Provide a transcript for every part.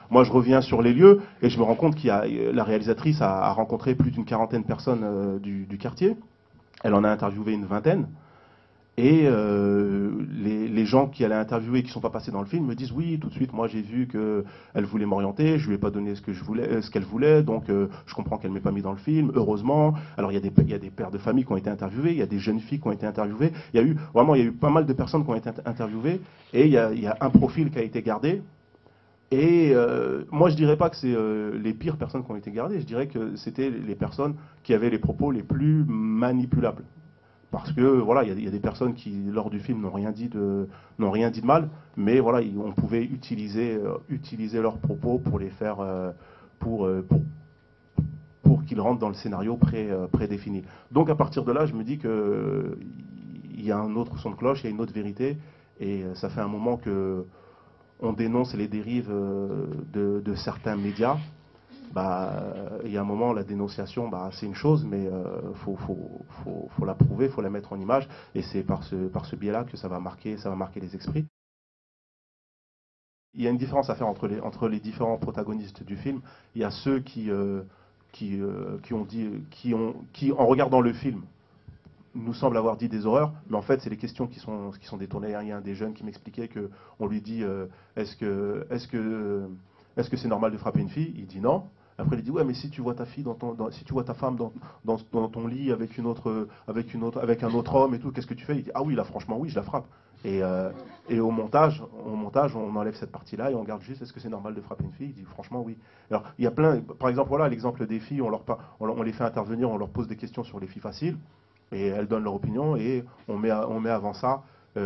Moi, je reviens sur les lieux et je me rends compte qu'il y a la réalisatrice a rencontré plus d'une quarantaine de personnes du quartier. Elle en a interviewé une vingtaine. Et les gens qui allaient interviewer, qui ne sont pas passés dans le film, me disent oui, tout de suite, moi j'ai vu qu'elle voulait m'orienter, je lui ai pas donné ce que je voulais, ce qu'elle voulait, donc je comprends qu'elle m'ait pas mis dans le film. Heureusement. Alors il y a des pères de famille qui ont été interviewés, il y a des jeunes filles qui ont été interviewées. Il y a eu vraiment, il y a eu pas mal de personnes qui ont été interviewées, et il y a un profil qui a été gardé. Et moi, je dirais pas que c'est les pires personnes qui ont été gardées. Je dirais que c'était les personnes qui avaient les propos les plus manipulables. Parce que voilà, il y a des personnes qui, lors du film, n'ont rien dit de mal, mais voilà, on pouvait utiliser leurs propos pour les faire, pour, euh, pour, pour qu'ils rentrent dans le scénario prédéfini. Donc à partir de là, je me dis que il y a un autre son de cloche, il y a une autre vérité, et ça fait un moment que on dénonce les dérives de certains médias. Bah, il y a un moment, la dénonciation, bah, c'est une chose, mais faut la prouver, il faut la mettre en image, et c'est par ce biais-là que ça va marquer les esprits. Il y a une différence à faire entre les différents protagonistes du film. Il y a ceux qui, en regardant le film, nous semblent avoir dit des horreurs, mais en fait, c'est les questions qui sont détournées. Il y a un des jeunes qui m'expliquait qu'on lui dit est-ce que c'est normal de frapper une fille? Il dit non. Après, il dit ouais, mais si tu vois ta fille si tu vois ta femme dans ton lit avec avec un autre homme et tout, qu'est-ce que tu fais? Il dit ah oui, là franchement oui, je la frappe. Et, euh, et au montage, on enlève cette partie-là et on garde juste est-ce que c'est normal de frapper une fille? Il dit franchement oui. Alors il y a plein, par exemple voilà l'exemple des filles, on les fait intervenir, on leur pose des questions sur les filles faciles et elles donnent leur opinion et on met avant ça,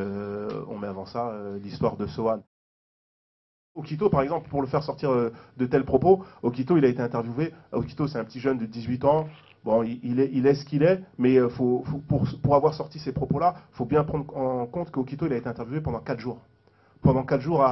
l'histoire de Sohan. Okito, par exemple, pour le faire sortir de tels propos, Okito, il a été interviewé. Okito, c'est un petit jeune de 18 ans. Bon, il est ce qu'il est, mais pour avoir sorti ces propos-là, il faut bien prendre en compte qu'Okito, il a été interviewé pendant 4 jours. Pendant 4 jours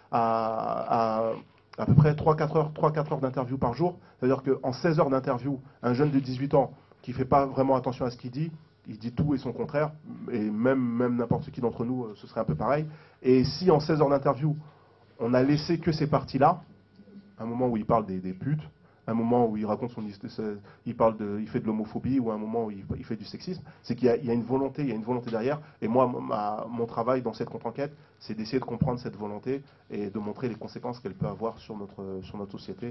à peu près 3-4 heures d'interview par jour. C'est-à-dire qu'en 16 heures d'interview, un jeune de 18 ans qui ne fait pas vraiment attention à ce qu'il dit, il dit tout et son contraire, et même n'importe qui d'entre nous, ce serait un peu pareil. Et si en 16 heures d'interview, on a laissé que ces parties-là, un moment où il parle des putes, un moment où il raconte son histoire, il fait de l'homophobie, ou un moment où il fait du sexisme, c'est qu'il y a une volonté, derrière. Et moi, mon travail dans cette contre-enquête, c'est d'essayer de comprendre cette volonté et de montrer les conséquences qu'elle peut avoir sur notre société.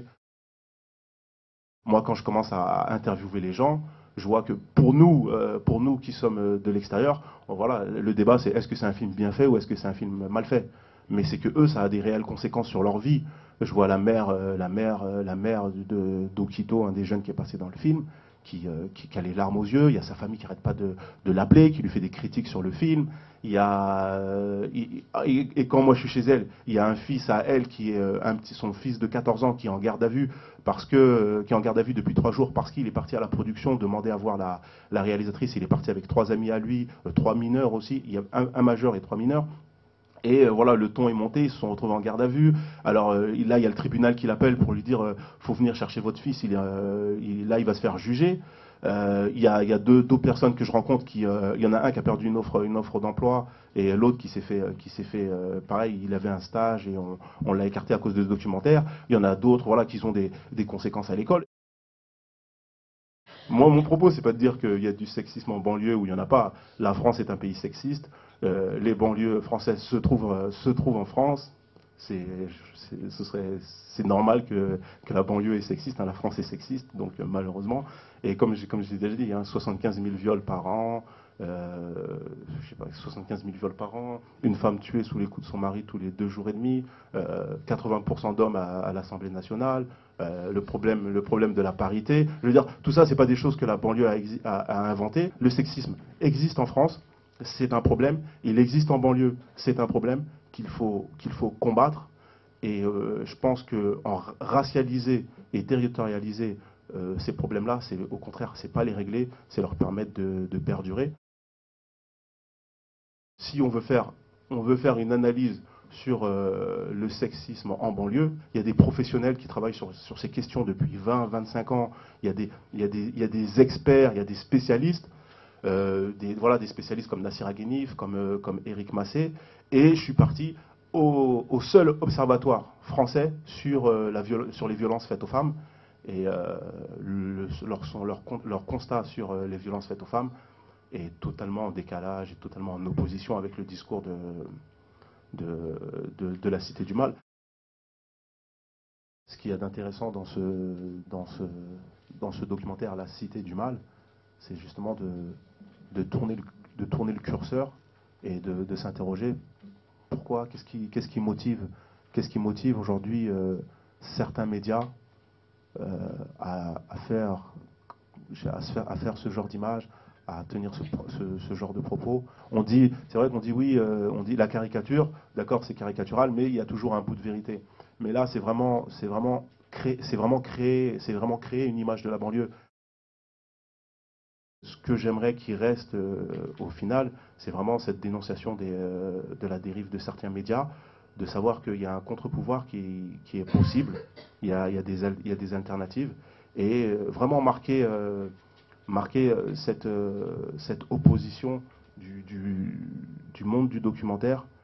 Moi, quand je commence à interviewer les gens, je vois que pour nous qui sommes de l'extérieur, voilà, le débat c'est est-ce que c'est un film bien fait ou est-ce que c'est un film mal fait. Mais c'est que eux, ça a des réelles conséquences sur leur vie. Je vois la mère d'Okito, un des jeunes qui est passé dans le film, qui a les larmes aux yeux. Il y a sa famille qui n'arrête pas de l'appeler, qui lui fait des critiques sur le film. Il y a, et quand moi je suis chez elle, il y a un fils à elle qui est son fils de 14 ans qui est en garde à vue qui est en garde à vue depuis 3 jours parce qu'il est parti à la production demander à voir la réalisatrice. Il est parti avec 3 amis à lui, 3 mineurs aussi. Il y a un majeur et 3 mineurs. Et voilà, le ton est monté, ils se sont retrouvés en garde à vue. Alors là, il y a le tribunal qui l'appelle pour lui dire faut venir chercher votre fils, là, il va se faire juger. Il y a deux personnes que je rencontre il y en a un qui a perdu une offre d'emploi et l'autre qui s'est fait pareil, il avait un stage et on l'a écarté à cause de ce documentaire. Il y en a d'autres voilà, qui ont des conséquences à l'école. Moi, mon propos, c'est pas de dire qu'il y a du sexisme en banlieue où il n'y en a pas. La France est un pays sexiste. Les banlieues françaises se trouvent en France. C'est normal que la banlieue est sexiste. Hein, la France est sexiste, donc malheureusement. Et comme je l'ai déjà dit, hein, 75 000 viols par an. Je sais pas, 75 000 viols par an, une femme tuée sous les coups de son mari tous les 2 jours et demi, 80% d'hommes à l'Assemblée nationale, le problème de la parité. Je veux dire, tout ça, c'est pas des choses que la banlieue a inventées. Le sexisme existe en France, c'est un problème. Il existe en banlieue, c'est un problème qu'il faut combattre. Et je pense qu'en racialiser et territorialiser ces problèmes-là, au contraire, c'est pas les régler, c'est leur permettre de perdurer. Si on veut faire une analyse sur le sexisme en banlieue, il y a des professionnels qui travaillent sur ces questions depuis 20-25 ans. Il y a des experts, il y a des spécialistes, des spécialistes comme Nassir Aghenif, comme Éric Massé. Et je suis parti au seul observatoire français sur, sur les violences faites aux femmes. Et leur constat sur les violences faites aux femmes est totalement en décalage, et totalement en opposition avec le discours de la Cité du Mal. Ce qu'il y a d'intéressant dans ce documentaire, La Cité du Mal, c'est justement de tourner le curseur et de s'interroger pourquoi, qu'est-ce qui motive aujourd'hui certains médias à faire ce genre d'image, à tenir ce genre de propos. C'est vrai qu'on dit oui, on dit la caricature, d'accord, c'est caricatural, mais il y a toujours un bout de vérité. Mais là, c'est vraiment créer une image de la banlieue. Ce que j'aimerais qu'il reste au final, c'est vraiment cette dénonciation de la dérive de certains médias, de savoir qu'il y a un contre-pouvoir qui est possible, il y a des alternatives, et vraiment marquer cette opposition du monde du documentaire